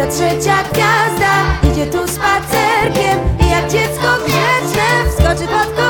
Ta trzecia gwiazda idzie tu spacerkiem i jak dziecko grzeczne wskoczy pod